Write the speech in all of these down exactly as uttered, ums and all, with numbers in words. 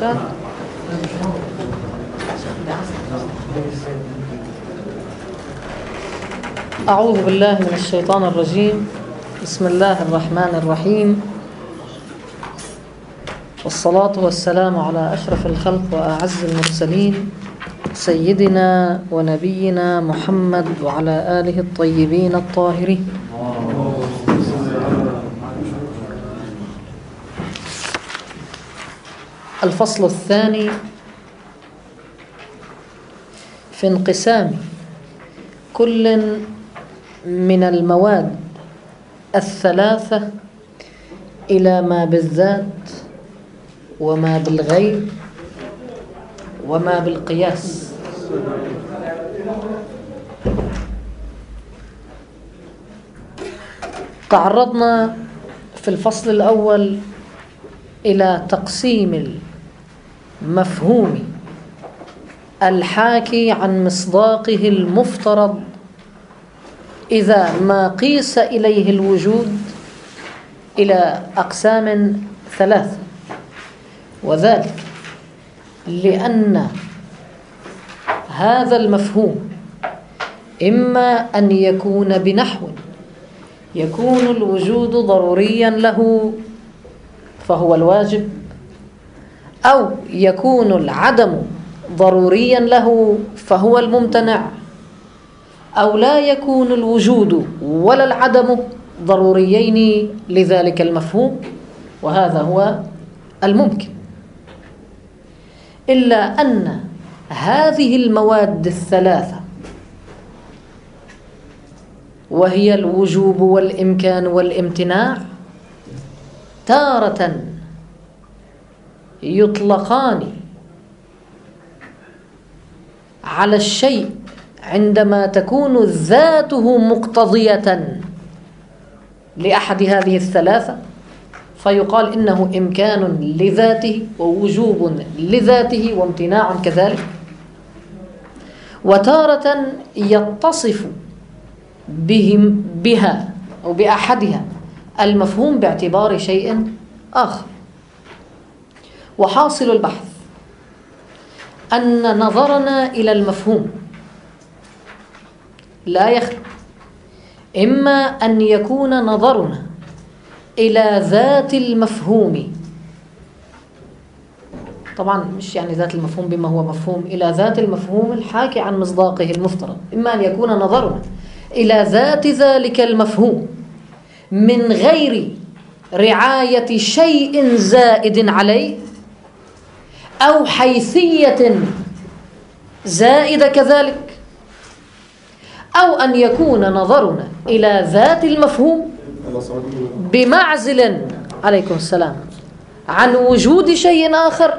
شاد. أعوذ بالله من الشيطان الرجيم. بسم الله الرحمن الرحيم، والصلاة والسلام على أشرف الخلق وأعز المرسلين سيدنا ونبينا محمد وعلى آله الطيبين الطاهرين. الفصل الثاني في انقسام كل من المواد الثلاثة إلى ما بالذات وما بالغير وما بالقياس. تعرضنا في الفصل الأول إلى تقسيم المفهوم الحاكي عن مصداقه المفترض إذا ما قيس إليه الوجود إلى أقسام ثلاثة، وذلك لأن هذا المفهوم إما أن يكون بنحو يكون الوجود ضروريا له فهو الواجب، أو يكون العدم ضروريا له فهو الممتنع، أو لا يكون الوجود ولا العدم ضروريين لذلك المفهوم، وهذا هو الممكن. إلا أن هذه المواد الثلاثة وهي الوجوب والإمكان والامتناع تارة يطلقان على الشيء عندما تكون ذاته مقتضية لأحد هذه الثلاثة فيقال إنه إمكان لذاته ووجوب لذاته وامتناع كذلك، وتارة يتصف بهم بها أو بأحدها المفهوم باعتبار شيء آخر. وحاصل البحث أن نظرنا إلى المفهوم لا يخلو إما أن يكون نظرنا إلى ذات المفهوم، طبعا مش يعني ذات المفهوم بما هو مفهوم، إلى ذات المفهوم الحاكي عن مصداقه المفترض، إما أن يكون نظرنا إلى ذات ذلك المفهوم من غير رعاية شيء زائد عليه أو حيثية زائدة كذلك، أو أن يكون نظرنا إلى ذات المفهوم بمعزل عليكم السلام عن وجود شيء آخر،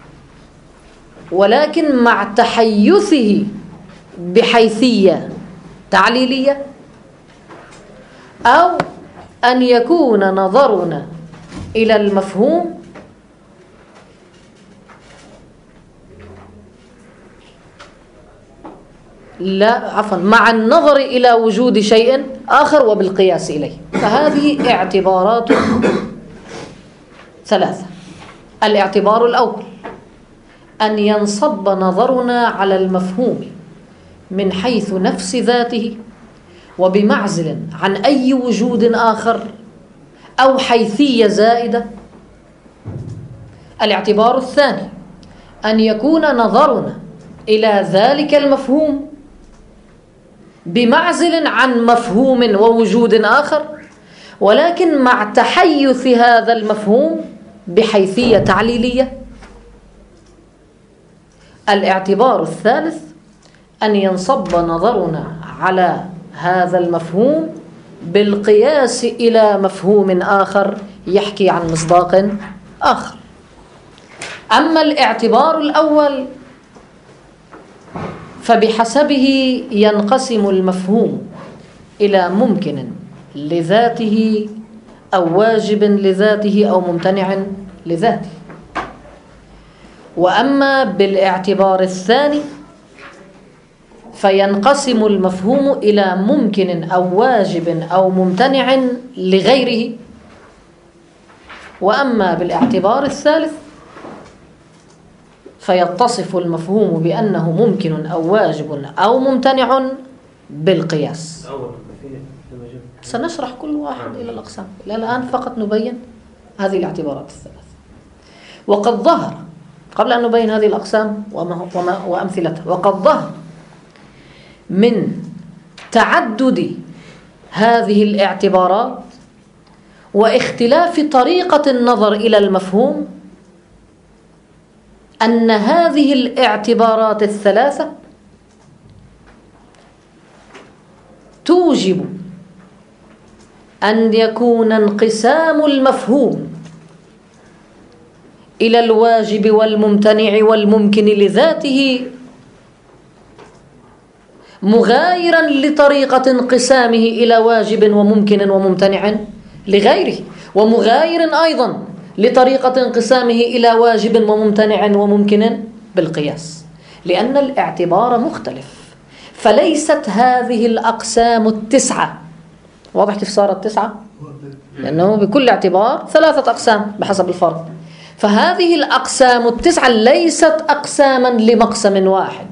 ولكن مع تحيثه بحيثية تعليلية، أو أن يكون نظرنا إلى المفهوم لا عفوا مع النظر إلى وجود شيء آخر وبالقياس إليه. فهذه اعتبارات ثلاثة. الاعتبار الأول أن ينصب نظرنا على المفهوم من حيث نفس ذاته وبمعزل عن أي وجود آخر أو حيثية زائدة. الاعتبار الثاني أن يكون نظرنا إلى ذلك المفهوم بمعزل عن مفهوم ووجود آخر، ولكن مع تحيث هذا المفهوم بحيثية تعليلية. الاعتبار الثالث أن ينصب نظرنا على هذا المفهوم بالقياس إلى مفهوم آخر يحكي عن مصداق آخر. أما الاعتبار الأول فبحسبه ينقسم المفهوم إلى ممكن لذاته أو واجب لذاته أو ممتنع لذاته. وأما بالاعتبار الثاني فينقسم المفهوم إلى ممكن أو واجب أو ممتنع لغيره. وأما بالاعتبار الثالث فيتصف المفهوم بأنه ممكن أو واجب أو ممتنع بالقياس. سنشرح كل واحد إلى الأقسام، إلى الآن فقط نبين هذه الاعتبارات الثلاث. وقد ظهر قبل أن نبين هذه الأقسام وما وأمثلتها، وقد ظهر من تعدد هذه الاعتبارات واختلاف طريقة النظر إلى المفهوم أن هذه الاعتبارات الثلاثة توجب أن يكون انقسام المفهوم إلى الواجب والممتنع والممكن لذاته مغايرا لطريقة انقسامه إلى واجب وممكن وممتنع لغيره، ومغاير أيضا لطريقة انقسامه إلى واجب وممتنع وممكن بالقياس، لأن الاعتبار مختلف. فليست هذه الأقسام التسعة، واضح كيف صارت تسعة؟ لأنه بكل اعتبار ثلاثة أقسام بحسب الفرض. فهذه الأقسام التسعة ليست أقساما لمقسم واحد،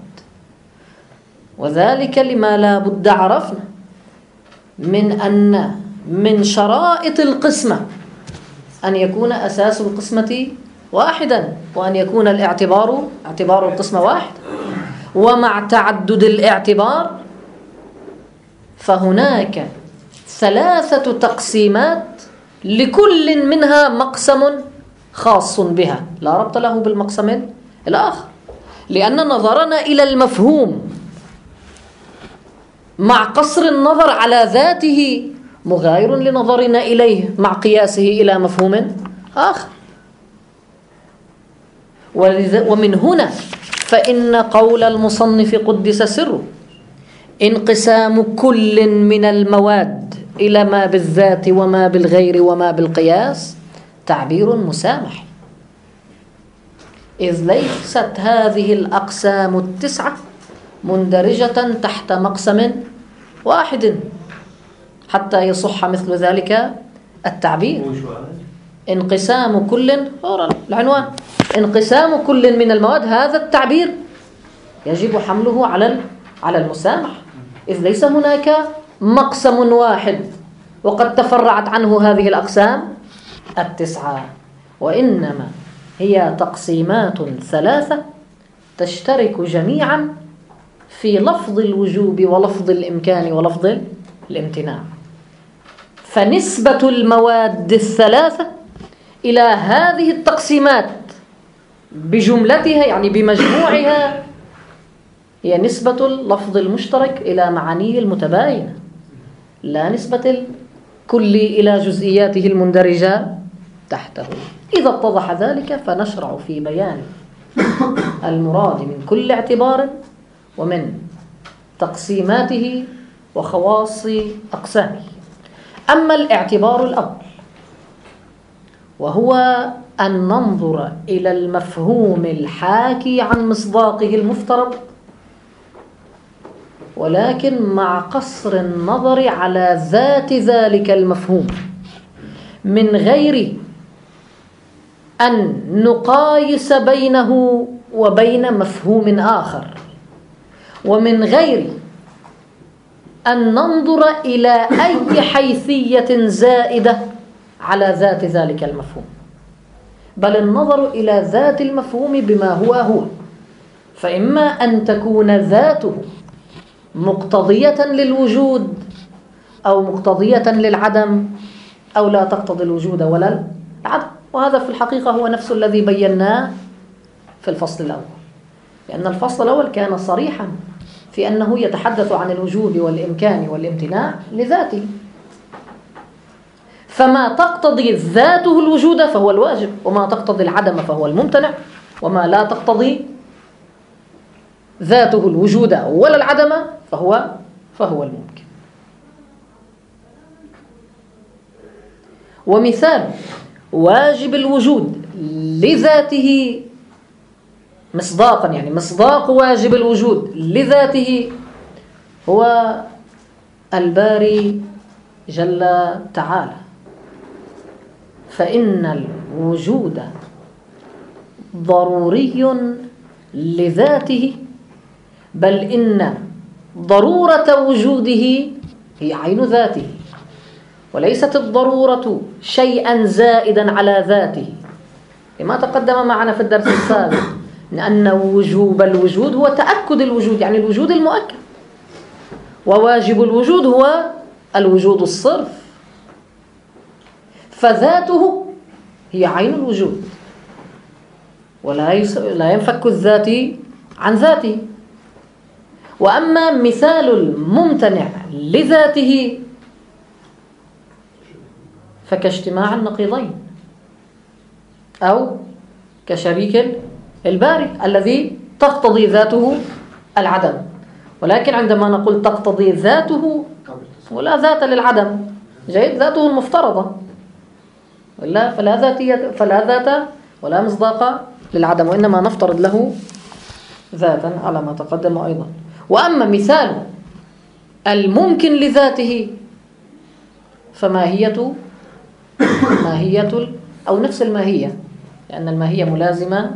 وذلك لما لا بد عرفنا من أن من شرائط القسمة أن يكون أساس القسمة واحدا، وأن يكون الاعتبار اعتبار القسمة واحد. ومع تعدد الاعتبار فهناك ثلاثة تقسيمات لكل منها مقسم خاص بها لا ربط له بالمقسم الآخر، لأن نظرنا إلى المفهوم مع قصر النظر على ذاته مغاير لنظرنا إليه مع قياسه إلى مفهوم آخر. ومن هنا فإن قول المصنف قدس سره انقسام كل من المواد إلى ما بالذات وما بالغير وما بالقياس تعبير مسامح، إذ ليست هذه الأقسام التسعة مندرجة تحت مقسم واحد حتى يصح مثل ذلك التعبير. انقسام كل العنوان انقسام كل من المواد، هذا التعبير يجب حمله على على المسامح، إذ ليس هناك مقسم واحد وقد تفرعت عنه هذه الأقسام التسعة، وإنما هي تقسيمات ثلاثة تشترك جميعا في لفظ الوجوب ولفظ الإمكان ولفظ الامتناع. فنسبة المواد الثلاثة إلى هذه التقسيمات بجملتها يعني بمجموعها هي نسبة اللفظ المشترك إلى معانيه المتباينة، لا نسبة الكل إلى جزئياته المندرجة تحته. إذا اتضح ذلك فنشرع في بيان المراد من كل اعتبار ومن تقسيماته وخواص أقسامه. أما الاعتبار الأول وهو أن ننظر إلى المفهوم الحاكي عن مصداقه المفترض، ولكن مع قصر النظر على ذات ذلك المفهوم من غير أن نقايس بينه وبين مفهوم آخر، ومن غير أن ننظر إلى أي حيثية زائدة على ذات ذلك المفهوم، بل النظر إلى ذات المفهوم بما هو هو. فإما أن تكون ذاته مقتضية للوجود أو مقتضية للعدم أو لا تقتضي الوجود ولا العدم، وهذا في الحقيقة هو نفس الذي بيناه في الفصل الأول، لأن الفصل الأول كان صريحا في أنه يتحدث عن الوجود والإمكان والامتناع لذاته، فما تقتضي ذاته الوجود فهو الواجب، وما تقتضي العدم فهو الممتنع، وما لا تقتضي ذاته الوجود ولا العدم فهو فهو الممكن. ومثال واجب الوجود لذاته مصداقا، يعني مصداق واجب الوجود لذاته هو الباري جل تعالى، فإن الوجود ضروري لذاته، بل إن ضرورة وجوده هي عين ذاته، وليست الضرورة شيئا زائدا على ذاته، لما تقدم معنا في الدرس السابق لأن وجوب الوجود هو تأكد الوجود، يعني الوجود المؤكد، وواجب الوجود هو الوجود الصرف، فذاته هي عين الوجود، ولا لا ينفك الذات عن ذاته. وأما مثال الممتنع لذاته فكاجتماع النقيضين، أو كشريك الباري الذي تقتضي ذاته العدم. ولكن عندما نقول تقتضي ذاته ولا ذات للعدم، جيد، ذاته المفترضة، ولا فلا ذاتية فلا ذات ولا مصداق للعدم، وإنما نفترض له ذاتا على ما تقدم أيضا. وأما مثال الممكن لذاته فماهية ماهية أو نفس الماهية، لأن الماهية ملازمة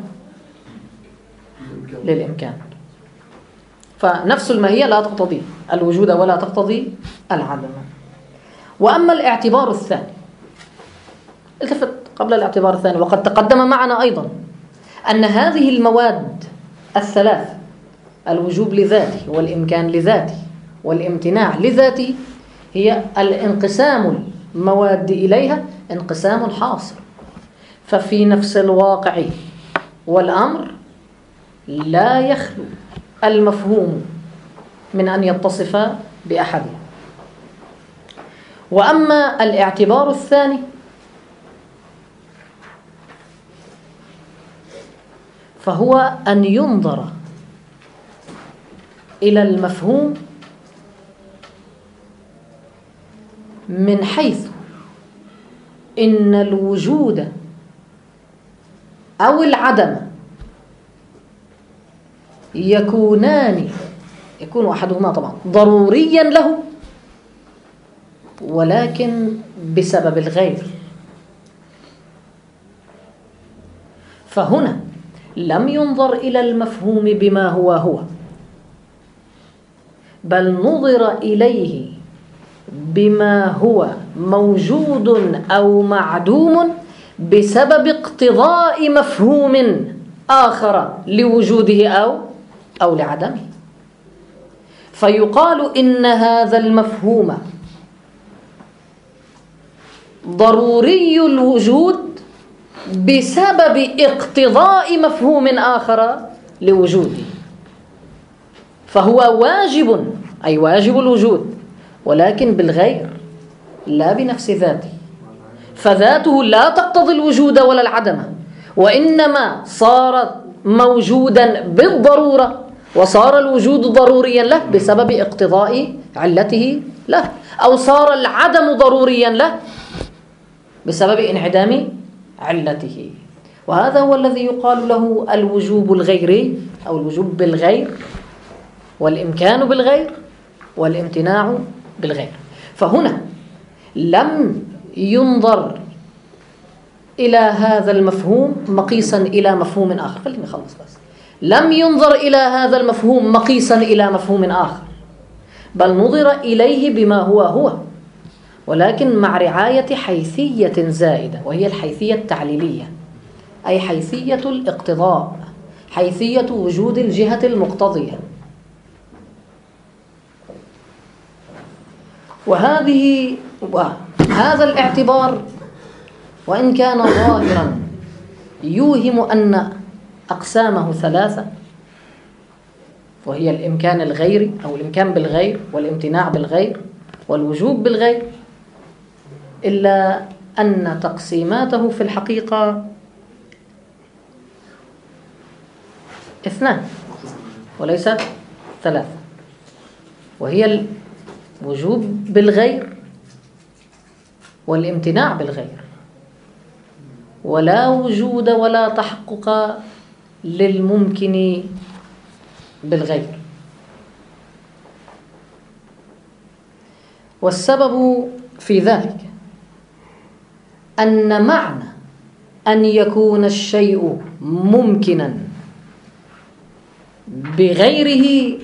للإمكان، فنفس الماهية لا تقتضي الوجود ولا تقتضي العدم. وأما الاعتبار الثاني، التفت قبل الاعتبار الثاني، وقد تقدم معنا أيضا أن هذه المواد الثلاث، الوجوب لذاته والإمكان لذاته والامتناع لذاته، هي الانقسام المواد إليها انقسام حاصل، ففي نفس الواقع والأمر لا يخلو المفهوم من أن يتصف بأحدها. وأما الاعتبار الثاني فهو أن ينظر إلى المفهوم من حيث إن الوجود أو العدم يكونان يكون أحدهما طبعا ضروريا له، ولكن بسبب الغير. فهنا لم ينظر إلى المفهوم بما هو هو، بل نظر إليه بما هو موجود أو معدوم بسبب اقتضاء مفهوم آخر لوجوده أو أو لعدمه. فيقال إن هذا المفهوم ضروري الوجود بسبب اقتضاء مفهوم آخر لوجوده، فهو واجب، أي واجب الوجود، ولكن بالغير لا بنفس ذاته، فذاته لا تقتضي الوجود ولا العدم، وإنما صار موجودا بالضرورة، وصار الوجود ضروريا له بسبب اقتضاء علته له، أو صار العدم ضروريا له بسبب انعدام علته. وهذا هو الذي يقال له الوجوب الغيري، أو الوجوب بالغير، والإمكان بالغير، والامتناع بالغير. فهنا لم ينظر إلى هذا المفهوم مقيسا إلى مفهوم آخر، خليني أخلص بس، لم ينظر إلى هذا المفهوم مقيسا إلى مفهوم آخر، بل نظر إليه بما هو هو، ولكن مع رعاية حيثية زائدة، وهي الحيثية التعليلية، أي حيثية الاقتضاء، حيثية وجود الجهة المقتضية. وهذه وهذا الاعتبار وإن كان ظاهرا يوهم أن أقسامه ثلاثة، وهي الإمكان الغيري أو الإمكان بالغير، والامتناع بالغير، والوجوب بالغير، إلا أن تقسيماته في الحقيقة اثنان وليس ثلاثة، وهي الوجوب بالغير والامتناع بالغير، ولا وجود ولا تحقق للممكن بالغير. والسبب في ذلك أن معنى أن يكون الشيء ممكنا بغيره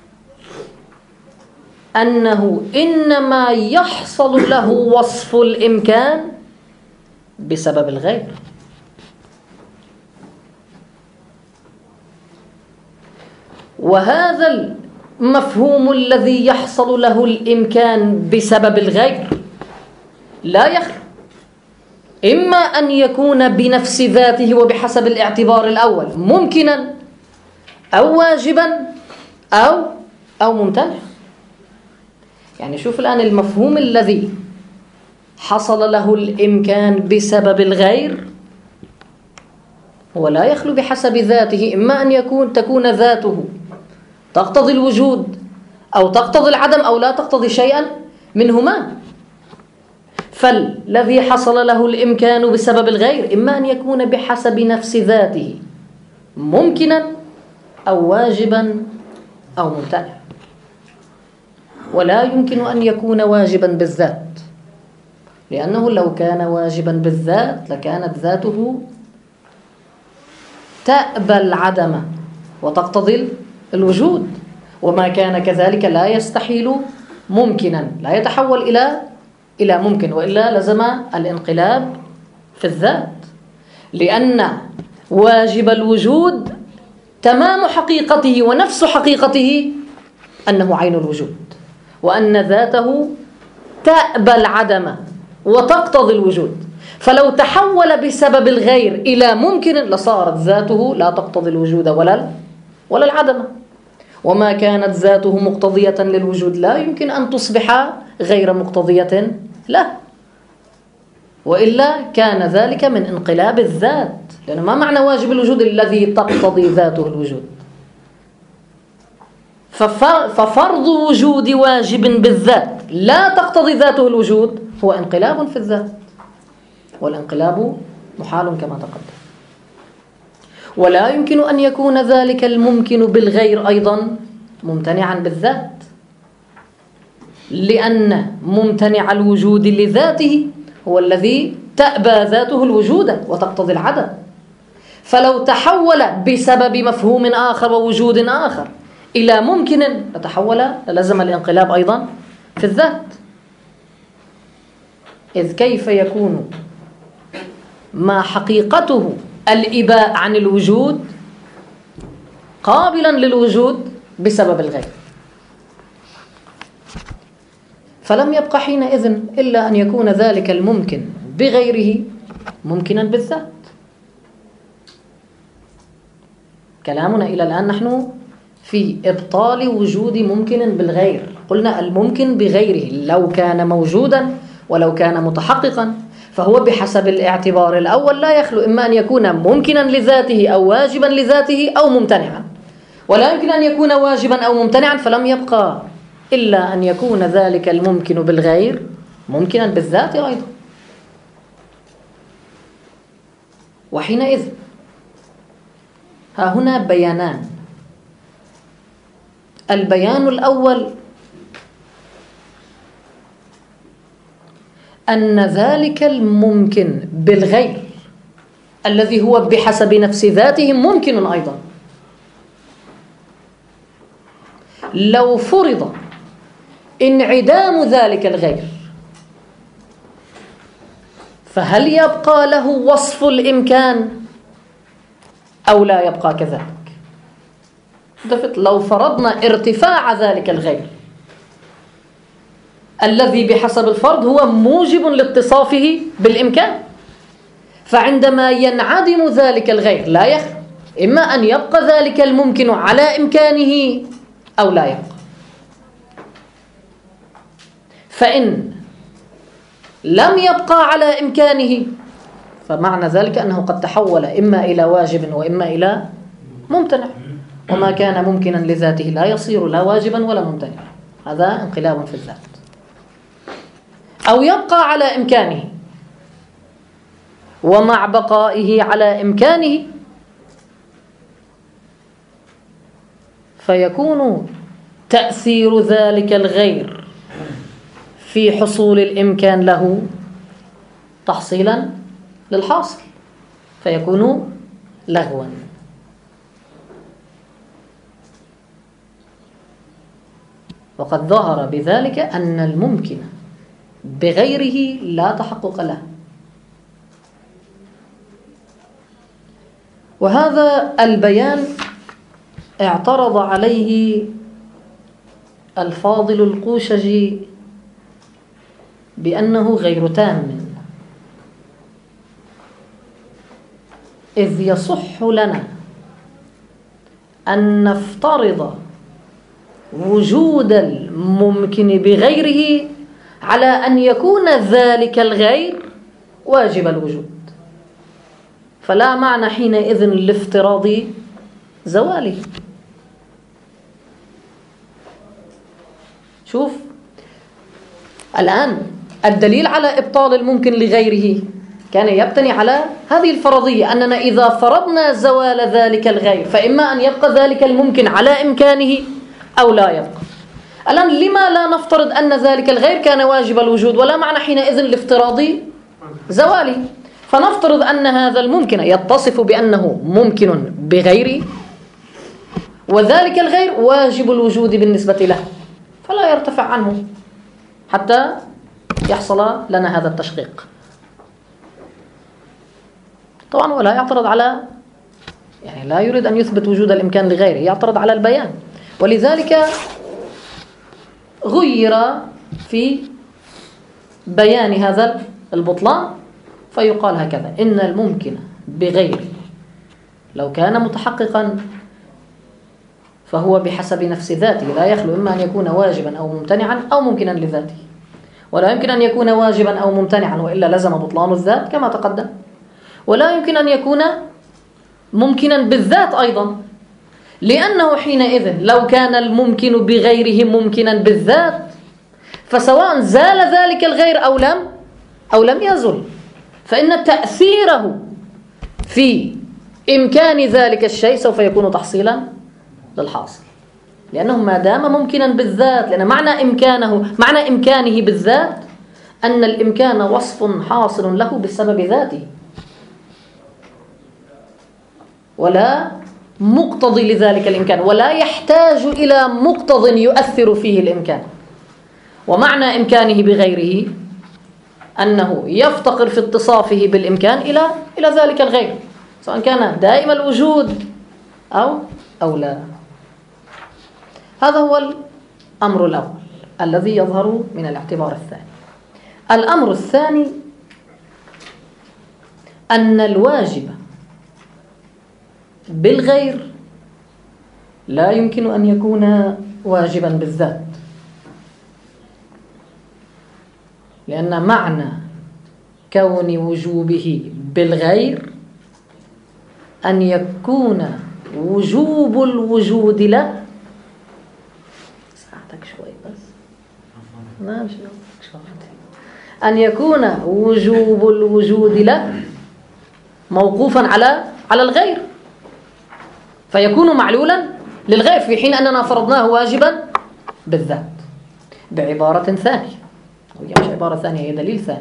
أنه إنما يحصل له وصف الإمكان بسبب الغير. وهذا المفهوم الذي يحصل له الإمكان بسبب الغير لا يخلو إما أن يكون بنفس ذاته وبحسب الاعتبار الأول ممكنا أو واجبا أو أو ممتنع. يعني شوف الآن المفهوم الذي حصل له الإمكان بسبب الغير هو لا يخلو بحسب ذاته، إما أن يكون تكون ذاته تقتضي الوجود أو تقتضي العدم أو لا تقتضي شيئا منهما. فالذي حصل له الإمكان بسبب الغير إما أن يكون بحسب نفس ذاته ممكنا أو واجبا أو ممتنع، ولا يمكن أن يكون واجبا بالذات، لأنه لو كان واجبا بالذات لكانت ذاته تأبى العدم وتقتضي الوجود، وما كان كذلك لا يستحيل ممكنا، لا يتحول إلى إلى ممكن، وإلا لزم الانقلاب في الذات، لأن واجب الوجود تمام حقيقته ونفس حقيقته أنه عين الوجود، وأن ذاته تأبى العدم وتقتضي الوجود. فلو تحول بسبب الغير إلى ممكن لصارت ذاته لا تقتضي الوجود ولا ولا العدم، وما كانت ذاته مقتضية للوجود لا يمكن أن تصبح غير مقتضية له، وإلا كان ذلك من انقلاب الذات، لأن ما معنى واجب الوجود الذي تقتضي ذاته الوجود؟ ففرض وجود واجب بالذات لا تقتضي ذاته الوجود هو انقلاب في الذات، والانقلاب محال كما تقدم. ولا يمكن أن يكون ذلك الممكن بالغير أيضا ممتنعا بالذات، لأن ممتنع الوجود لذاته هو الذي تأبى ذاته الوجود وتقتضي العدم. فلو تحول بسبب مفهوم آخر ووجود آخر إلى ممكن لتحول للزم الانقلاب أيضا في الذات. إذ كيف يكون ما حقيقته الإباء عن الوجود قابلا للوجود بسبب الغير؟ فلم يبقى حينئذ إلا أن يكون ذلك الممكن بغيره ممكنا بالذات. كلامنا إلى الآن نحن في إبطال وجود ممكن بالغير. قلنا الممكن بغيره لو كان موجودا ولو كان متحققا فهو بحسب الاعتبار الأول لا يخلو إما أن يكون ممكنا لذاته أو واجبا لذاته أو ممتنعا، ولا يمكن أن يكون واجبا أو ممتنعا، فلم يبقى إلا أن يكون ذلك الممكن بالغير ممكنا بالذات أيضا. وحينئذ ها هنا بيانان. البيان الأول أن ذلك الممكن بالغير الذي هو بحسب نفس ذاته ممكن أيضا. لو فرض انعدام ذلك الغير فهل يبقى له وصف الإمكان أو لا يبقى كذلك؟ لو فرضنا ارتفاع ذلك الغير الذي بحسب الفرض هو موجب لاتصافه بالإمكان، فعندما ينعدم ذلك الغير لا يخلو إما أن يبقى ذلك الممكن على إمكانه أو لا يبقى. فإن لم يبقى على إمكانه فمعنى ذلك أنه قد تحول إما إلى واجب وإما إلى ممتنع، وما كان ممكنا لذاته لا يصير لا واجبا ولا ممتنع، هذا انقلاب في الذات. أو يبقى على إمكانه، ومع بقائه على إمكانه فيكون تأثير ذلك الغير في حصول الإمكان له تحصيلا للحاصل، فيكون لغوا. وقد ظهر بذلك أن الممكن بغيره لا تحقق له. وهذا البيان اعترض عليه الفاضل القوشجي بأنه غير تام، إذ يصح لنا أن نفترض وجود الممكن بغيره على أن يكون ذلك الغير واجب الوجود، فلا معنى حينئذ لافتراض زواله. شوف الآن الدليل على إبطال الممكن لغيره كان يبتني على هذه الفرضية، أننا إذا فرضنا زوال ذلك الغير فإما أن يبقى ذلك الممكن على إمكانه أو لا يبقى. الآن لما لا نفترض أن ذلك الغير كان واجب الوجود، ولا معنى حينئذ لافتراض زواله، فنفترض أن هذا الممكن يتصف بأنه ممكن بغيره، وذلك الغير واجب الوجود بالنسبة له، فلا يرتفع عنه حتى يحصل لنا هذا التشقيق. طبعا ولا يعترض على، يعني لا يريد أن يثبت وجود الإمكان لغيره، يعترض على البيان. ولذلك غير في بيان هذا البطلان فيقال هكذا: إن الممكن بغيره لو كان متحققا فهو بحسب نفس ذاته لا يخلو إما أن يكون واجبا أو ممتنعا أو ممكنا لذاته، ولا يمكن أن يكون واجبا أو ممتنعا وإلا لزم بطلان الذات كما تقدم، ولا يمكن أن يكون ممكنا بالذات أيضا، لأنه حينئذ لو كان الممكن بغيره ممكنا بالذات فسواء زال ذلك الغير أو لم أو لم يزل، فإن تأثيره في إمكان ذلك الشيء سوف يكون تحصيلا للحاصل، لأنه ما دام ممكنا بالذات، لأن معنى إمكانه معنى إمكانه بالذات أن الإمكان وصف حاصل له بسبب ذاته ولا مقتضي لذلك الإمكان، ولا يحتاج إلى مقتض يؤثر فيه الإمكان. ومعنى إمكانه بغيره أنه يفتقر في اتصافه بالإمكان إلى إلى ذلك الغير، سواء كان دائم الوجود أو أو لا. هذا هو الأمر الأول الذي يظهر من الاعتبار الثاني. الأمر الثاني أن الواجب بالغير لا يمكن أن يكون واجبا بالذات، لأن معنى كون وجوبه بالغير أن يكون وجوب الوجود له ساعتك شوي بس ما أن يكون وجوب الوجود له موقوفا على على الغير، فيكون معلولا للغير، في حين أننا فرضناه واجبا بالذات. بعبارة ثانية، وهي مش عبارة ثانية، هي دليل ثاني،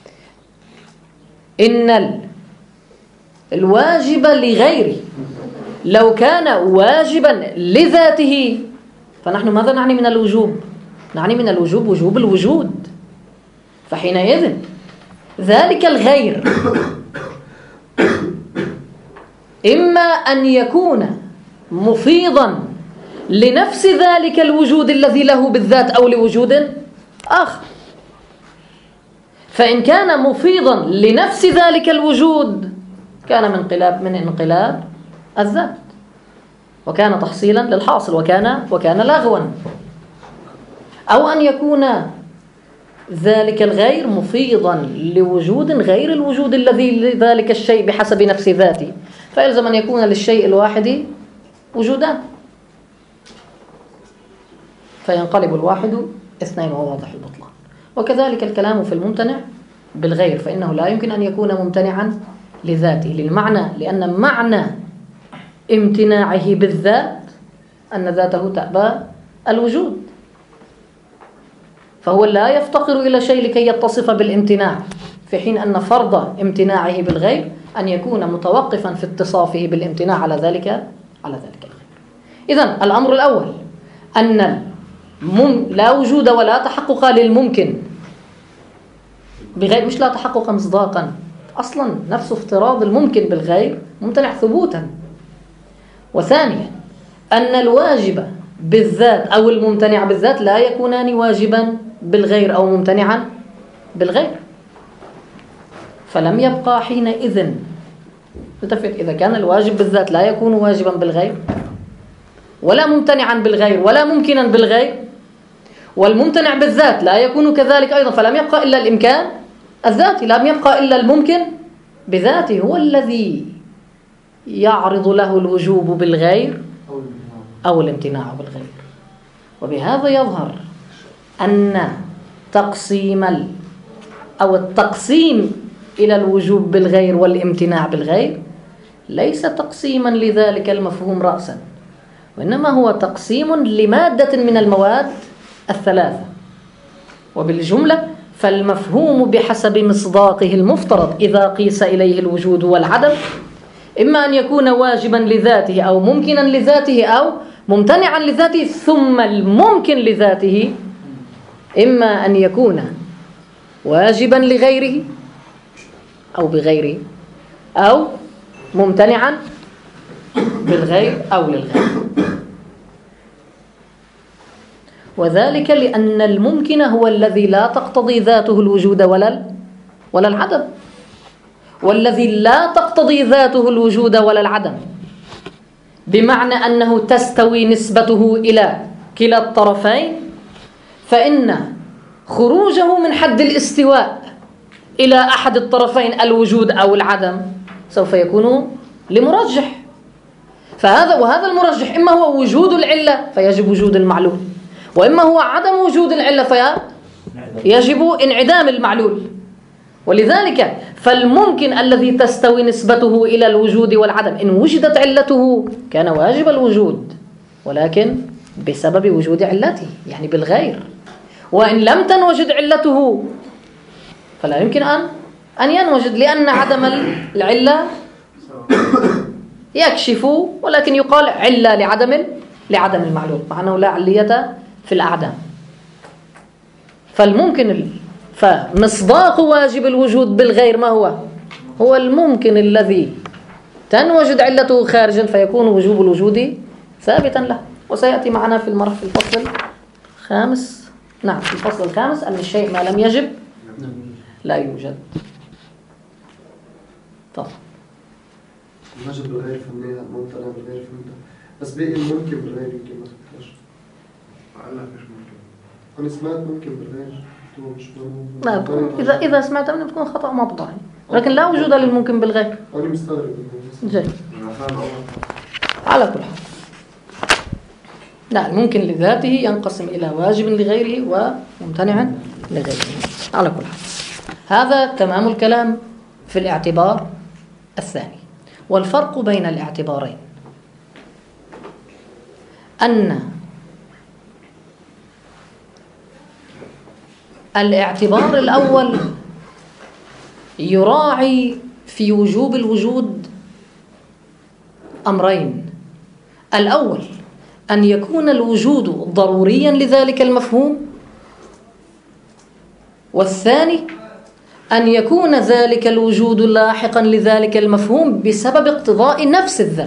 إن الواجب لغيره لو كان واجبا لذاته فنحن ماذا نعني من الوجوب؟ نعني من الوجوب وجوب الوجود، فحينئذ ذلك الغير إما أن يكون مفيضا لنفس ذلك الوجود الذي له بالذات أو لوجود آخر، فإن كان مفيضا لنفس ذلك الوجود كان من انقلاب من انقلاب الذات وكان تحصيلا للحاصل وكان وكان لغوا، أو أن يكون ذلك الغير مفيضا لوجود غير الوجود الذي لذلك الشيء بحسب نفس ذاته، فيلزم أن يكون للشيء الواحد وجودان، فينقلب الواحد اثنين وهو واضح البطلان. وكذلك الكلام في الممتنع بالغير، فإنه لا يمكن أن يكون ممتنعا لذاته، للمعنى لأن معنى امتناعه بالذات أن ذاته تأبى الوجود، فهو لا يفتقر إلى شيء لكي يتصف بالامتناع، في حين أن فرض امتناعه بالغير أن يكون متوقفا في اتصافه بالامتناع على ذلك على ذلك الغير. إذن الأمر الأول أن مم لا وجود ولا تحقق للممكن بغير، مش لا تحقق مصداقا، أصلا نفس افتراض الممكن بالغير ممتنع ثبوتا. وثانيا أن الواجب بالذات أو الممتنع بالذات لا يكونان واجبا بالغير أو ممتنعا بالغير، فلم يبقى حينئذ نتفق إذا كان الواجب بالذات لا يكون واجبا بالغير ولا ممتنعا بالغير ولا ممكنا بالغير، والممتنع بالذات لا يكون كذلك أيضا، فلم يبقى إلا الإمكان الذاتي، لم يبقى إلا الممكن بذاته هو الذي يعرض له الوجوب بالغير أو الامتناع بالغير. وبهذا يظهر أن تقسيم ال أو التقسيم إلى الوجوب بالغير والامتناع بالغير ليس تقسيما لذلك المفهوم رأسا، وإنما هو تقسيم لمادة من المواد الثلاثة. وبالجملة فالمفهوم بحسب مصداقه المفترض إذا قيس إليه الوجود والعدم إما أن يكون واجبا لذاته أو ممكنا لذاته أو ممتنعا لذاته، ثم الممكن لذاته إما أن يكون واجبا لغيره أو بغيره أو ممتنعا بالغير أو للغير. وذلك لأن الممكن هو الذي لا تقتضي ذاته الوجود ولا ولا العدم، والذي لا تقتضي ذاته الوجود ولا العدم بمعنى أنه تستوي نسبته إلى كلا الطرفين، فإن خروجه من حد الاستواء إلى أحد الطرفين الوجود أو العدم سوف يكون لمرجح، فهذا وهذا المرجح إما هو وجود العلة فيجب وجود المعلول، وإما هو عدم وجود العلة فيجب انعدام المعلول. ولذلك فالممكن الذي تستوي نسبته إلى الوجود والعدم إن وجدت علته كان واجب الوجود، ولكن بسبب وجود علته يعني بالغير، وإن لم تنوجد علته فلا يمكن أن أن ينوجد، لأن عدم العلة يكشف، ولكن يقال علة لعدم لعدم المعلول، مع أنه لا علية في الأعدام. فالممكن ال... فمصداق واجب الوجود بالغير ما هو؟ هو الممكن الذي تنوجد علته خارجا فيكون وجوب الوجود ثابتا له. وسيأتي معنا في المرة في الفصل الخامس، نعم في الفصل الخامس أن الشيء ما لم يجب لا يوجد. طب نجب بالغير فهمناها، ممتنع بالغير فهمتها، بس باقي الممكن بالغير يمكن ما فهمتهاش. لا مش ممكن. أنا سمعت ممكن بالغير مش لا، إذا إذا سمعت منه بتكون خطأ مطبعي، لكن لا وجود للممكن بالغير. أنا مستغرب. جيد. على كل حال، لا الممكن لذاته ينقسم إلى واجب لغيره وممتنع لغيره. على كل حال هذا تمام الكلام في الاعتبار الثاني. والفرق بين الاعتبارين أن الاعتبار الأول يراعي في وجوب الوجود أمرين: الأول أن يكون الوجود ضروريا لذلك المفهوم، والثاني أن يكون ذلك الوجود لاحقا لذلك المفهوم بسبب اقتضاء نفس الذات.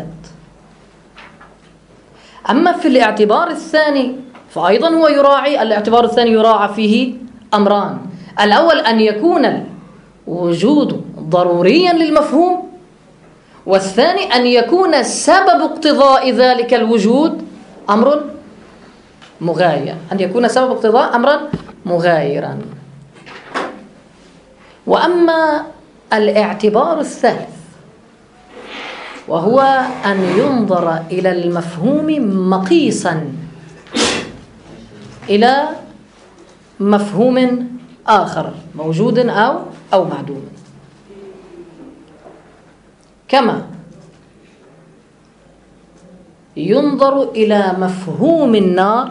أما في الاعتبار الثاني فأيضا هو يراعي، الاعتبار الثاني يراعى فيه أمران: الأول أن يكون الوجود ضروريا للمفهوم، والثاني أن يكون سبب اقتضاء ذلك الوجود أمر مغاير، أن يكون سبب اقتضاء أمرا مغايرا. وأما الاعتبار الثالث وهو أن ينظر إلى المفهوم مقيسا إلى مفهوم آخر موجود أو أو معدوم، كما ينظر إلى مفهوم النار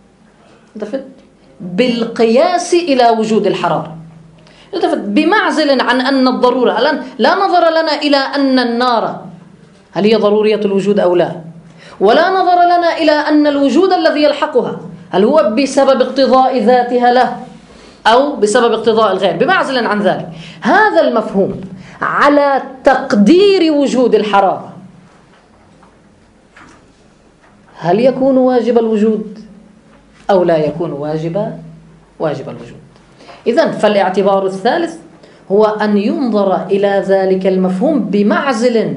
بالقياس إلى وجود الحرارة، بمعزل عن أن الضرورة. الآن لا نظر لنا إلى أن النار هل هي ضرورية الوجود أو لا، ولا نظر لنا إلى أن الوجود الذي يلحقها هل هو بسبب اقتضاء ذاتها له أو بسبب اقتضاء الغير؟ بمعزل عن ذلك، هذا المفهوم على تقدير وجود الحرارة هل يكون واجب الوجود أو لا يكون واجب واجب الوجود؟ إذن فالاعتبار الثالث هو أن ينظر إلى ذلك المفهوم بمعزل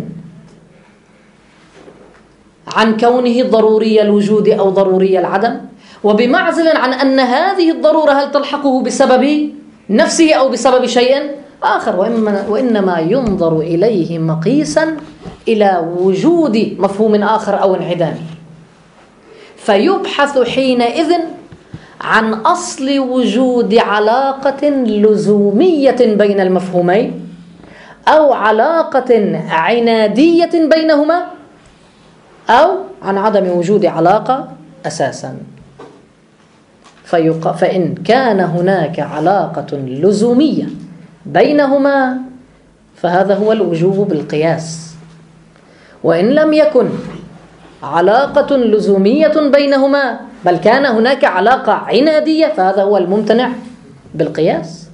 عن كونه ضروري الوجود أو ضروري العدم، وبمعزل عن أن هذه الضرورة هل تلحقه بسبب نفسه أو بسبب شيء آخر، وإنما ينظر إليه مقيسا إلى وجود مفهوم آخر أو انعدامه، فيبحث حينئذ عن أصل وجود علاقة لزومية بين المفهومين أو علاقة عنادية بينهما أو عن عدم وجود علاقة أساسا. فيق... فإن كان هناك علاقة لزومية بينهما فهذا هو الوجوب بالقياس، وإن لم يكن علاقة لزومية بينهما بل كان هناك علاقة عنادية فهذا هو الممتنع بالقياس.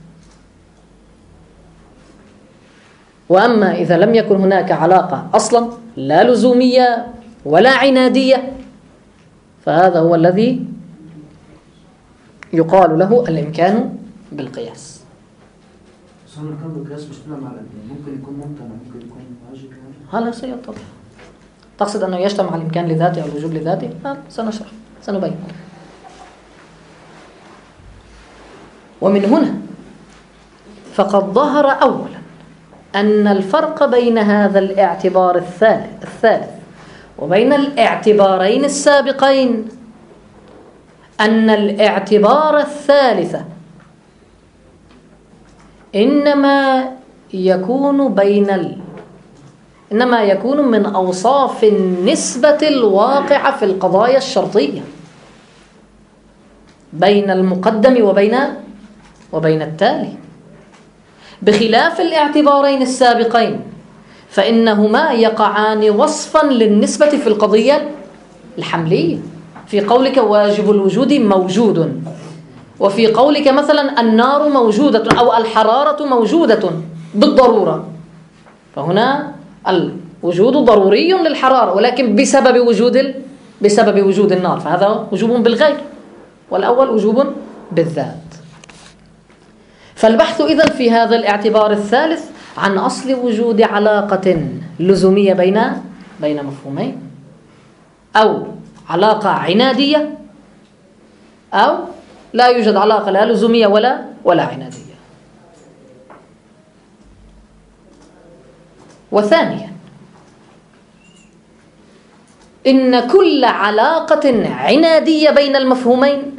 وأما إذا لم يكن هناك علاقة أصلا لا لزومية ولا عنادية فهذا هو الذي يقال له الإمكان بالقياس. صار الإمكان بالقياس مش مع الاثنين، ممكن يكون ممتنع ممكن يكون واجب يعني. هذا سيتضح. تقصد أنه يجتمع الإمكان لذاته أو الوجوب لذاته؟ لا سنشرح سنبين. ومن هنا فقد ظهر أولا أن الفرق بين هذا الاعتبار الثالث الثالث وبين الاعتبارين السابقين أن الاعتبار الثالث إنما يكون بين ال... إنما يكون من أوصاف النسبة الواقعة في القضايا الشرطية بين المقدم وبين وبين التالي، بخلاف الاعتبارين السابقين فإنهما يقعان وصفا للنسبة في القضية الحملية، في قولك واجب الوجود موجود، وفي قولك مثلا النار موجودة أو الحرارة موجودة بالضرورة، فهنا الوجود ضروري للحرارة ولكن بسبب وجود ال... بسبب وجود النار، فهذا وجوب بالغير، والأول وجوب بالذات. فالبحث إذن في هذا الاعتبار الثالث عن أصل وجود علاقة لزومية بين بين مفهومين أو علاقة عنادية أو لا يوجد علاقة لا لزومية ولا ولا عنادية. وثانيا إن كل علاقة عنادية بين المفهومين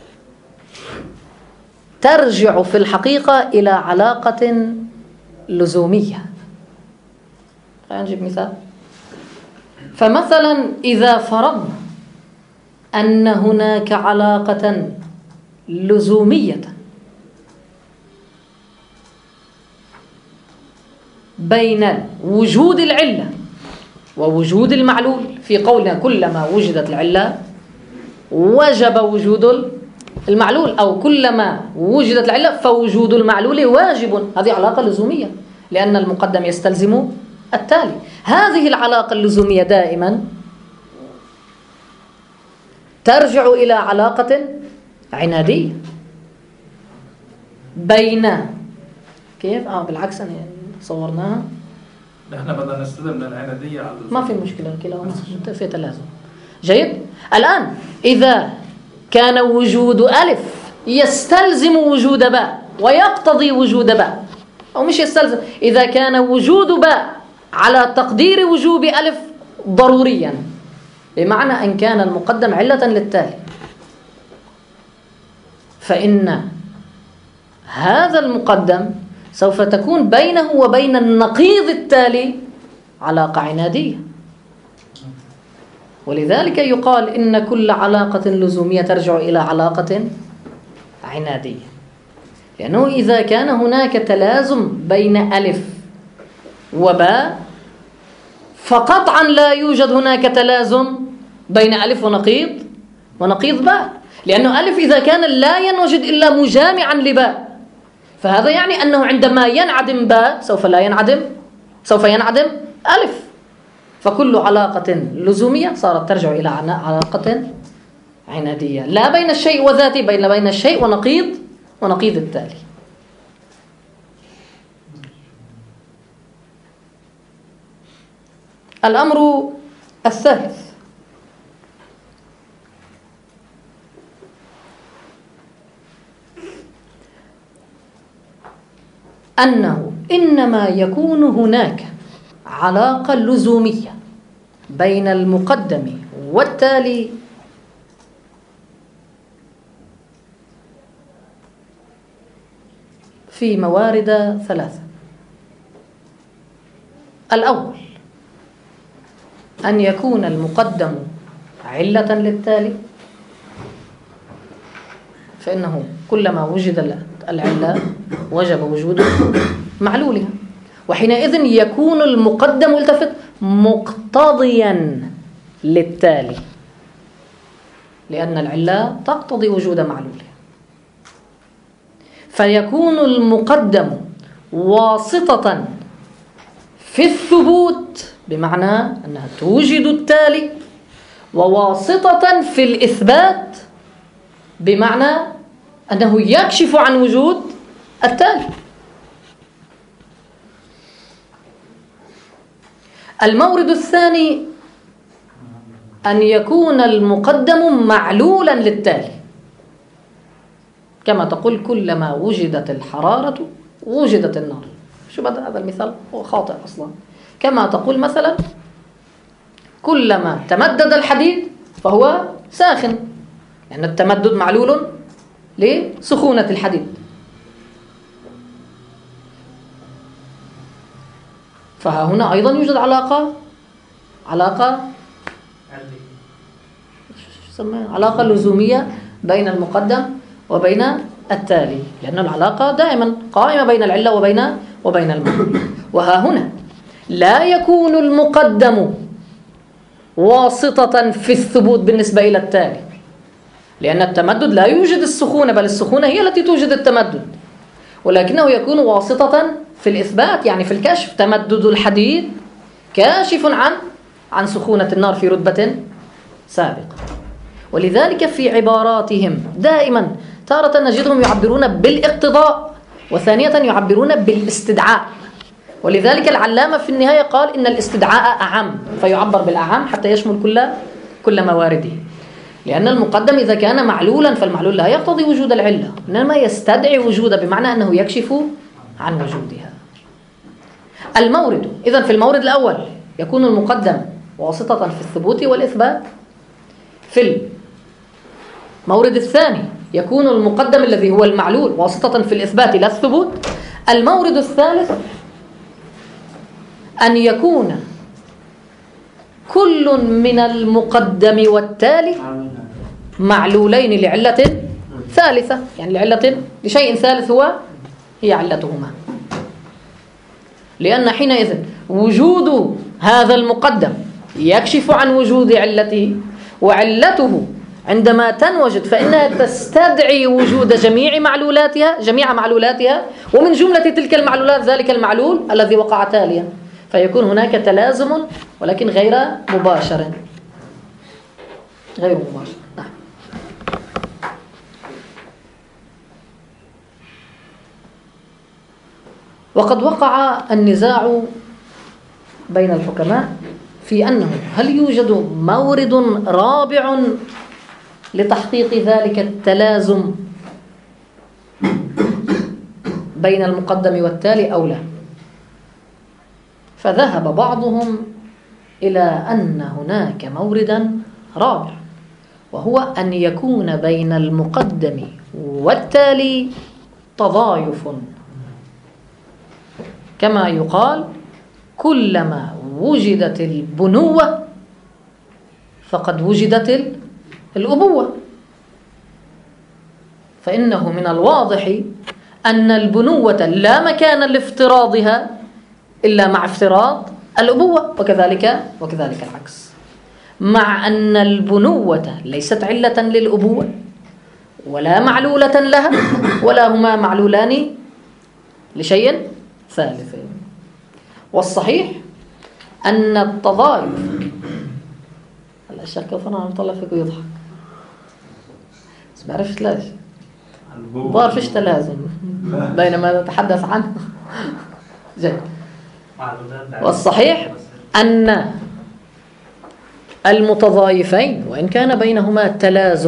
ترجع في الحقيقة إلى علاقة لزومية. خلينا نجيب مثال. فمثلا إذا فرضنا أن هناك علاقة لزومية بين وجود العلة ووجود المعلول، في قولنا كلما وجدت العلة وجب وجود المعلول، أو كلما وجدت العلة فوجود المعلول واجب، هذه علاقة لزومية لأن المقدم يستلزم التالي. هذه العلاقة اللزومية دائما ترجع إلى علاقة عنادية بين كيف؟ آه بالعكس أنا صورناها، احنا بدنا نستلم من العنادية على ما في مشكلة كلاهما في تلازم. جيد. الآن إذا كان وجود ألف يستلزم وجود باء ويقتضي وجود باء، أو مش يستلزم، إذا كان وجود باء على تقدير وجوب ألف ضروريا بمعنى أن كان المقدم علة للتالي، فإن هذا المقدم سوف تكون بينه وبين النقيض التالي علاقة عنادية. ولذلك يقال إن كل علاقة لزومية ترجع إلى علاقة عنادية، لأنه إذا كان هناك تلازم بين ألف وباء فقطعا لا يوجد هناك تلازم بين ألف ونقيض ونقيض باء، لأنه ألف إذا كان لا ينوجد إلا مجامعا لباء، فهذا يعني أنه عندما ينعدم باء سوف لا ينعدم سوف ينعدم ألف، فكل علاقة لزومية صارت ترجع إلى علاقة عنادية، لا بين الشيء وذاته، بين بين الشيء ونقيض ونقيض التالي. الأمر الثالث أنه إنما يكون هناك علاقة لزومية بين المقدم والتالي في موارد ثلاثة. الأول أن يكون المقدم علة للتالي، فإنه كلما وجد العلة وجب وجود معلولها، وحينئذ يكون المقدم التفت مقتضيا للتالي، لأن العلة تقتضي وجود معلولها، فيكون المقدم واسطة في الثبوت بمعنى أنها توجد التالي، وواسطة في الإثبات بمعنى أنه يكشف عن وجود التالي. المورد الثاني أن يكون المقدم معلولا للتالي، كما تقول كلما وجدت الحرارة وجدت النار. شو بدأ هذا المثال؟ هو خاطئ أصلا. كما تقول مثلا كلما تمدد الحديد فهو ساخن، لأن التمدد معلول لسخونة الحديد. فهنا أيضا يوجد علاقة علاقة علاقة لزومية بين المقدم وبين التالي، لأن العلاقة دائما قائمة بين العلة وبين وبين المعلول. وها هنا لا يكون المقدم واسطة في الثبوت بالنسبة إلى التالي، لأن التمدد لا يوجد السخونة، بل السخونة هي التي توجد التمدد، ولكنه يكون واسطة في الإثبات، يعني في الكشف. تمدد الحديد كاشف عن عن سخونة النار في رتبة سابقة. ولذلك في عباراتهم دائما تارة نجدهم يعبرون بالاقتضاء، وثانية يعبرون بالاستدعاء. ولذلك العلامة في النهاية قال إن الاستدعاء أعم، فيعبر بالأعم حتى يشمل كل كل موارده، لأن المقدم إذا كان معلولا فالمعلول لا يقتضي وجود العلة، إنما يستدعي وجوده بمعنى أنه يكشف عن وجودها. المورد إذن في المورد الأول يكون المقدم واسطة في الثبوت والإثبات. في المورد الثاني يكون المقدم الذي هو المعلول واسطة في الإثبات لا الثبوت. المورد الثالث أن يكون كل من المقدم والتالي معلولين لعلة ثالثة، يعني لعلة لشيء ثالث هو هي علتهما، لأن حينئذ وجود هذا المقدم يكشف عن وجود علته، وعلته عندما تنوجد فإنها تستدعي وجود جميع معلولاتها جميع معلولاتها ومن جملة تلك المعلولات ذلك المعلول الذي وقع تاليا، فيكون هناك تلازم ولكن غير مباشر غير مباشر. نعم. وقد وقع النزاع بين الحكماء في أنه هل يوجد مورد رابع لتحقيق ذلك التلازم بين المقدم والتالي أو لا. فذهب بعضهم إلى أن هناك موردا رابع، وهو أن يكون بين المقدم والتالي تضايف، كما يقال كلما وجدت البنوة فقد وجدت الأبوة، فإنه من الواضح أن البنوة لا مكان لافتراضها إلا مع افتراض الأبوة، وكذلك وكذلك العكس، مع أن البنوة ليست علة للأبوة ولا معلولة لها ولا هما معلولان لشيء ثالث. والصحيح أن التضايف، هلا الشيخ كفر عم يطلع فيك ويضحك بس بعرفش ليش، ما فيش تلازم بينما نتحدث عنه. جيد. والصحيح أن المتضايفين وإن كان بينهما تلازم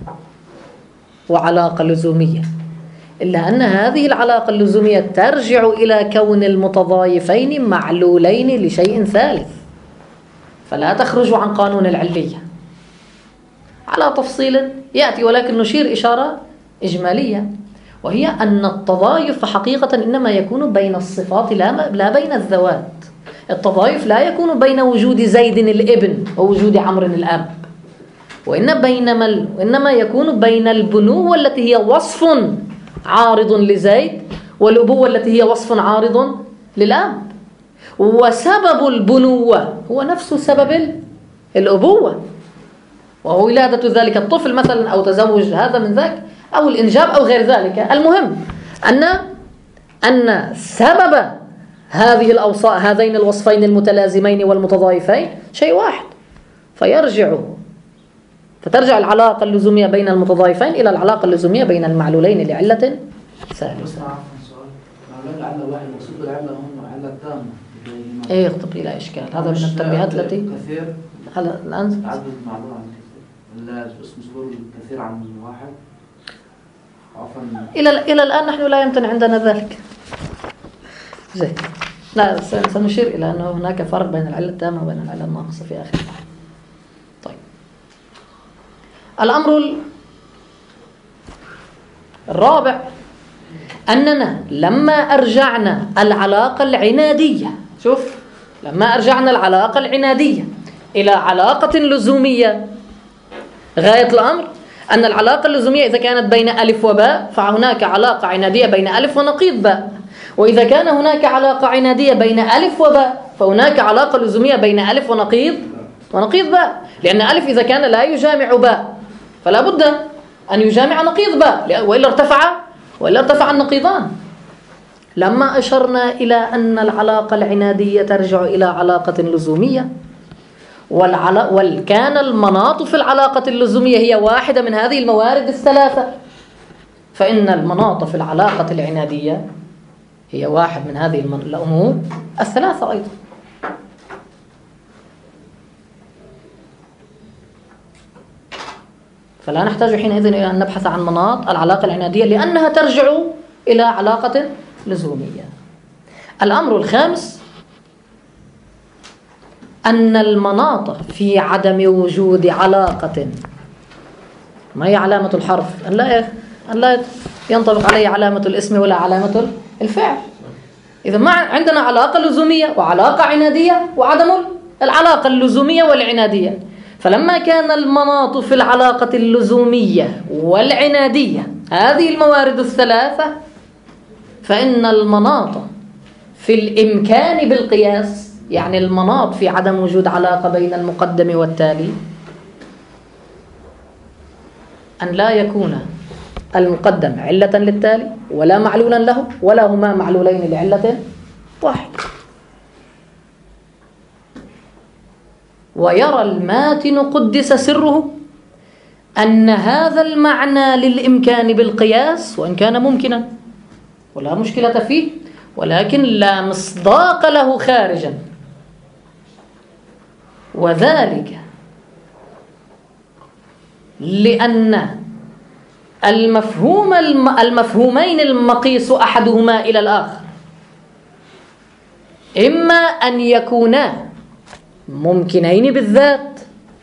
وعلاقة لزومية، إلا أن هذه العلاقة اللزومية ترجع إلى كون المتضايفين معلولين لشيء ثالث، فلا تخرج عن قانون العلية على تفصيل يأتي، ولكن نشير إشارة إجمالية، وهي أن التضايف حقيقة إنما يكون بين الصفات لا بين الذوات. التضايف لا يكون بين وجود زيد الابن ووجود عمرو الأب، وإن بينما وإنما يكون بين البنوة التي هي وصف عارض لزيد والأبوة التي هي وصف عارض للأب، وسبب البنوة هو نفس سبب الأبوة، وهو ولادة ذلك الطفل مثلا أو تزوج هذا من ذاك أو الإنجاب أو غير ذلك. المهم أن أن سبب هذه الأوصاف هذين الوصفين المتلازمين والمتضايفين شيء واحد، فيرجع فترجع العلاقة اللزومية بين المتضايفين إلى العلاقة اللزومية بين المعلولين لعلة ثالثة. العلة واحد مقصود بالعلة هم علة تامة. إيه طب لا إشكال، هذا من التنبيهات التي كثير هلا الآن عدد معلوم عن كثير، لا اسم صدور كثير عن واحد. عفوا إلى إلى الآن نحن لا يمكن عندنا ذلك. زين، لا سنشير إلى أنه هناك فرق بين العلة التامة وبين العلة الناقصة في آخر. طيب، الأمر الرابع أننا لما أرجعنا العلاقة العنادية، شوف، لما أرجعنا العلاقة العنادية إلى علاقة لزومية، غاية الأمر أن العلاقة اللزومية إذا كانت بين ألف وباء فهناك علاقة عنادية بين ألف ونقيض باء، وإذا كان هناك علاقة عنادية بين ألف وباء فهناك علاقة لزومية بين ألف ونقيض ونقيض باء، لأن ألف إذا كان لا يجامع باء فلا بد أن يجامع نقيض باء، وإلا ارتفع وإلا ارتفع النقيضان. لما أشرنا إلى أن العلاقة العنادية ترجع إلى علاقة لزومية، وكان المناط في العلاقة اللزومية هي واحدة من هذه الموارد الثلاثة، فإن المناط في العلاقة العنادية هي واحد من هذه الأمور الثلاثة أيضا. فلا نحتاج حينئذ إلى أن نبحث عن مناط العلاقة العنادية لأنها ترجع إلى علاقة لزومية. الأمر الخامس أن المناط في عدم وجود علاقة، ما هي علامة الحرف؟ أن لا أن لا ينطبق عليه علامة الاسم ولا علامة الفعل. إذا ما عندنا علاقة لزومية وعلاقة عنادية وعدم العلاقة اللزومية والعنادية، فلما كان المناط في العلاقة اللزومية والعنادية هذه الموارد الثلاثة، فإن المناط في الإمكان بالقياس، يعني المناط في عدم وجود علاقة بين المقدم والتالي، أن لا يكون المقدم علة للتالي ولا معلولا له ولا هما معلولين لعلة واحد. ويرى الماتن قدس سره أن هذا المعنى للإمكان بالقياس وإن كان ممكنا ولا مشكلة فيه، ولكن لا مصداق له خارجا، وذلك لأن المفهوم المفهومين المقيس أحدهما إلى الآخر إما أن يكونا ممكنين بالذات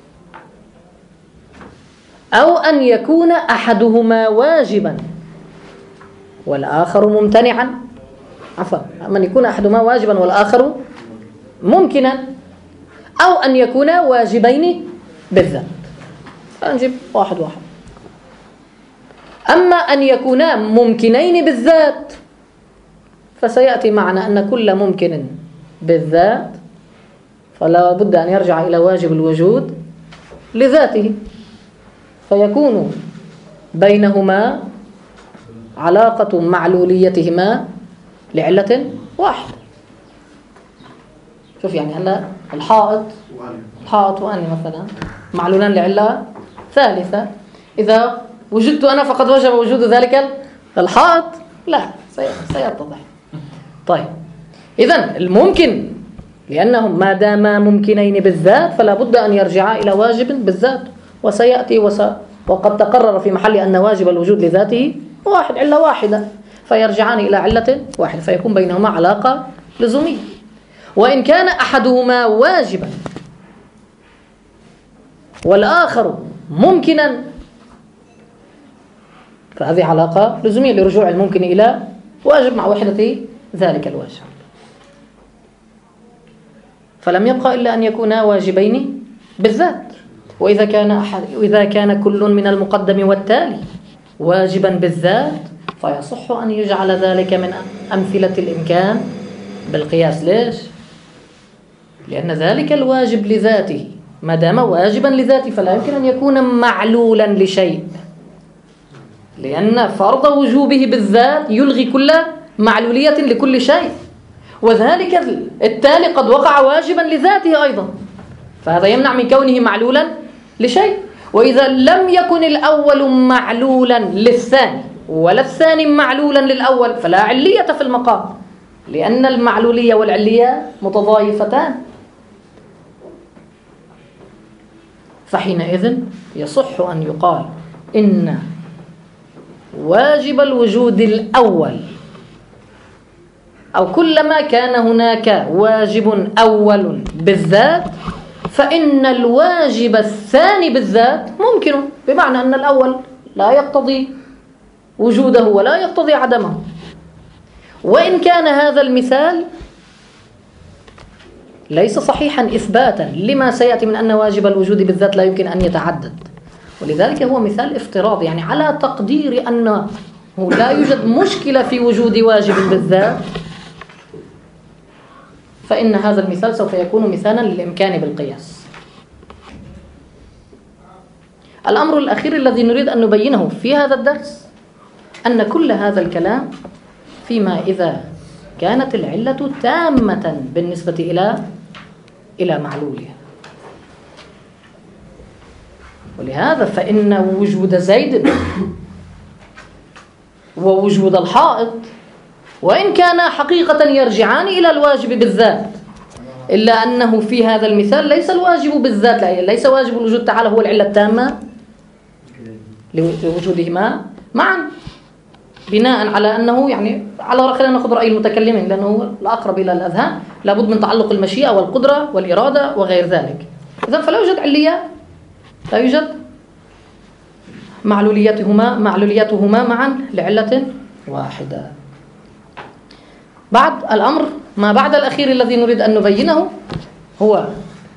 أو أن يكون أحدهما واجبا والآخر ممتنعا، عفوا أن يكون أحدهما واجبا والآخر ممكنا، أو أن يكونا واجبين بالذات. فنجيب واحد واحد. أما أن يكونا ممكنين بالذات فسيأتي معنا أن كل ممكن بالذات فلا بد أن يرجع إلى واجب الوجود لذاته، فيكون بينهما علاقة معلوليتهما لعلة واحدة. شوف يعني هلا الحائط الحائط وأني مثلا معلولان لعلة ثالثة، إذا وجدت أنا فقد وجب وجود ذلك الحائط؟ لا، سيتضح. طيب إذن الممكن، لأنهم ما داما ممكنين بالذات فلا بد أن يرجعا إلى واجب بالذات، وسيأتي وس... وقد تقرر في محل أن واجب الوجود لذاته واحد، علة واحدة، فيرجعان إلى علة واحدة فيكون بينهما علاقة لزومية. وإن كان أحدهما واجبا والآخر ممكنا فهذه علاقة لزومية لرجوع الممكن إلى واجب مع وحدة ذلك الواجب. فلم يبقى إلا أن يكونا واجبين بالذات. وإذا كان أحد وإذا كان كل من المقدم والتالي واجبا بالذات فيصح أن يجعل ذلك من أمثلة الإمكان بالقياس. ليش؟ لأن ذلك الواجب لذاته ما دام واجبا لذاته فلا يمكن أن يكون معلولا لشيء، لأن فرض وجوبه بالذات يلغي كل معلولية لكل شيء، وذلك التالي قد وقع واجبا لذاته أيضا، فهذا يمنع من كونه معلولا لشيء. وإذا لم يكن الأول معلولا للثاني ولا الثاني معلولا للأول فلا علية في المقام، لأن المعلولية والعلية متضايفتان. فحينئذ يصح أن يقال إن واجب الوجود الأول أو كلما كان هناك واجب أول بالذات فإن الواجب الثاني بالذات ممكن، بمعنى أن الأول لا يقتضي وجوده ولا يقتضي عدمه. وإن كان هذا المثال ليس صحيحا إثباتا لما سيأتي من أن واجب الوجود بالذات لا يمكن أن يتعدد، ولذلك هو مثال افتراض، يعني على تقدير أنه لا يوجد مشكلة في وجود واجب بالذات فإن هذا المثال سوف يكون مثالا للإمكان بالقياس. الأمر الأخير الذي نريد أن نبينه في هذا الدرس أن كل هذا الكلام فيما إذا كانت العلة تامة بالنسبة إلى إلى معلولها. ولهذا فإن وجود زيد ووجود الحائط وإن كان حقيقة يرجعان إلى الواجب بالذات، إلا أنه في هذا المثال ليس الواجب بالذات، ليس واجب الوجود تعالى هو العلة التامة لوجودهما معا، بناء على أنه يعني على خلينا نأخذ رأي المتكلمين لأنه الأقرب إلى الأذهان، لابد من تعلق المشيئة والقدرة والإرادة وغير ذلك. إذن فلا يوجد علية، لا يوجد معلوليتهما معلوليتهما معا لعلة واحدة. بعد الأمر ما بعد الأخير الذي نريد أن نبينه هو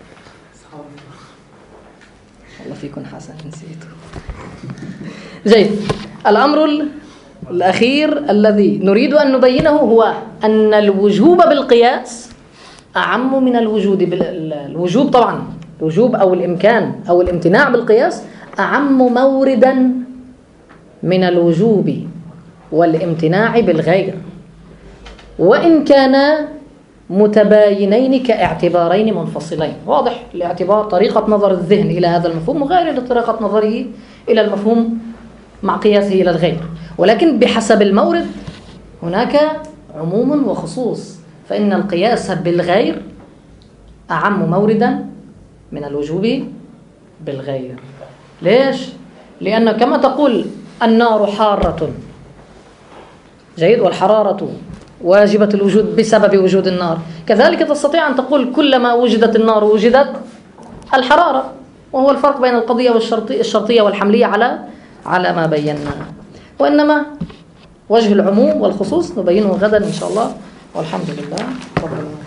الله فيكم حسن نسيته جيد. الأمر الأخير الذي نريد أن نبينه هو أن الوجوب بالقياس أعم من الوجود بالوجوب. طبعا الوجوب أو الإمكان أو الامتناع بالقياس أعم موردا من الوجوب والامتناع بالغير، وإن كان متباينين كاعتبارين منفصلين. واضح الاعتبار طريقة نظر الذهن إلى هذا المفهوم وغير لطريقة نظره إلى المفهوم مع قياسه إلى الغير، ولكن بحسب المورد هناك عموم وخصوص، فإن القياس بالغير أعم موردا من الوجوب بالغير. ليش؟ لأن كما تقول النار حارة جيد والحرارة واجبة الوجود بسبب وجود النار، كذلك تستطيع أن تقول كلما وجدت النار وجدت الحرارة، وهو الفرق بين القضية والشرطية والحملية على على ما بينا. وإنما وجه العموم والخصوص نبينه غدا إن شاء الله، والحمد لله رب العالمين.